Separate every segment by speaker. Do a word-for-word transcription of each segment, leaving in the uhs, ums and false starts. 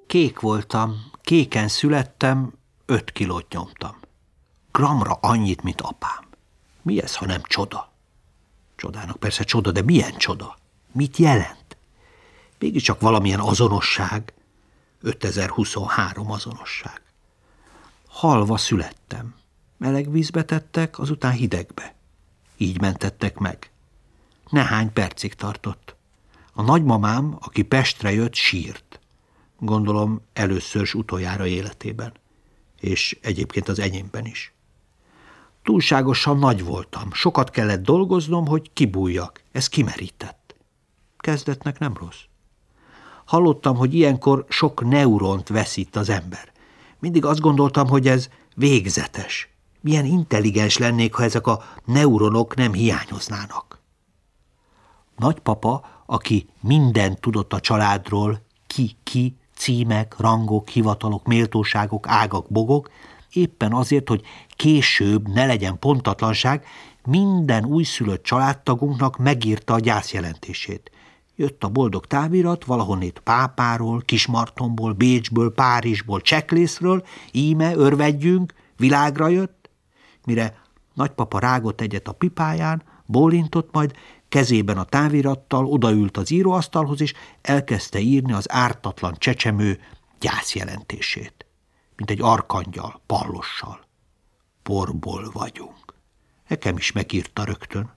Speaker 1: Kék voltam, kéken születtem, öt kilót nyomtam. Gramra annyit, mint apám. Mi ez, ha nem csoda? Csodának persze csoda, de milyen csoda? Mit jelent? Mégiscsak valamilyen azonosság. ötezer-huszonhárom azonosság. Halva születtem. Meleg vízbe tettek, azután hidegbe. Így mentettek meg. Nehány percig tartott. A nagymamám, aki Pestre jött, sírt. Gondolom először s utoljára életében. És egyébként az enyémben is. Túlságosan nagy voltam. Sokat kellett dolgoznom, hogy kibújjak. Ez kimerített. Kezdetnek nem rossz. Hallottam, hogy ilyenkor sok neuront veszít az ember. Mindig azt gondoltam, hogy ez végzetes. Milyen intelligens lennék, ha ezek a neuronok nem hiányoznának. Nagypapa, aki mindent tudott a családról, ki-ki, címek, rangok, hivatalok, méltóságok, ágak, bogok, éppen azért, hogy később ne legyen pontatlanság, minden újszülött családtagunknak megírta a gyászjelentését. Jött a boldog távirat, valahonnét Pápáról, Kismartonból, Bécsből, Párizsból, Cseklészről, íme, örvedjünk, világra jött, mire nagypapa rágott egyet a pipáján, bólintott, majd kezében a távirattal odaült az íróasztalhoz, és elkezdte írni az ártatlan csecsemő gyászjelentését, mint egy arkangyal, pallossal. Porból vagyunk. Nekem is megírta rögtön.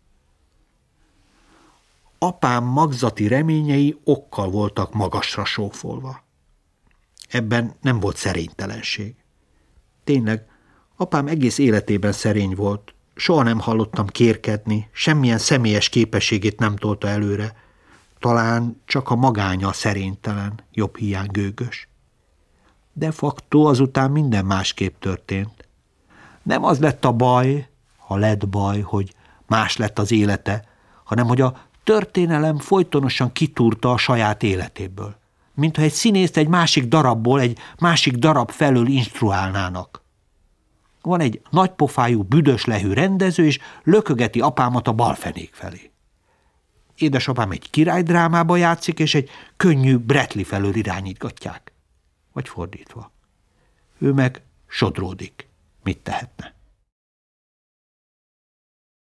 Speaker 1: Apám magzati reményei okkal voltak magasra sófolva. Ebben nem volt szerénytelenség. Tényleg, apám egész életében szerény volt, soha nem hallottam kérkedni, semmilyen személyes képességét nem tolta előre. Talán csak a magánya szerénytelen, jobb hiány gőgös. De facto azután minden másképp történt. Nem az lett a baj, ha lett baj, hogy más lett az élete, hanem hogy a történelem folytonosan kitúrta a saját életéből. Mintha egy színészt egy másik darabból, egy másik darab felől instruálnának. Van egy nagypofájú, büdös lehű rendező, és lökögeti apámat a balfenék felé. Édesapám egy királydrámába játszik, és egy könnyű Bretli felől irányítgatják. Vagy fordítva. Ő meg sodródik. Mit tehetne?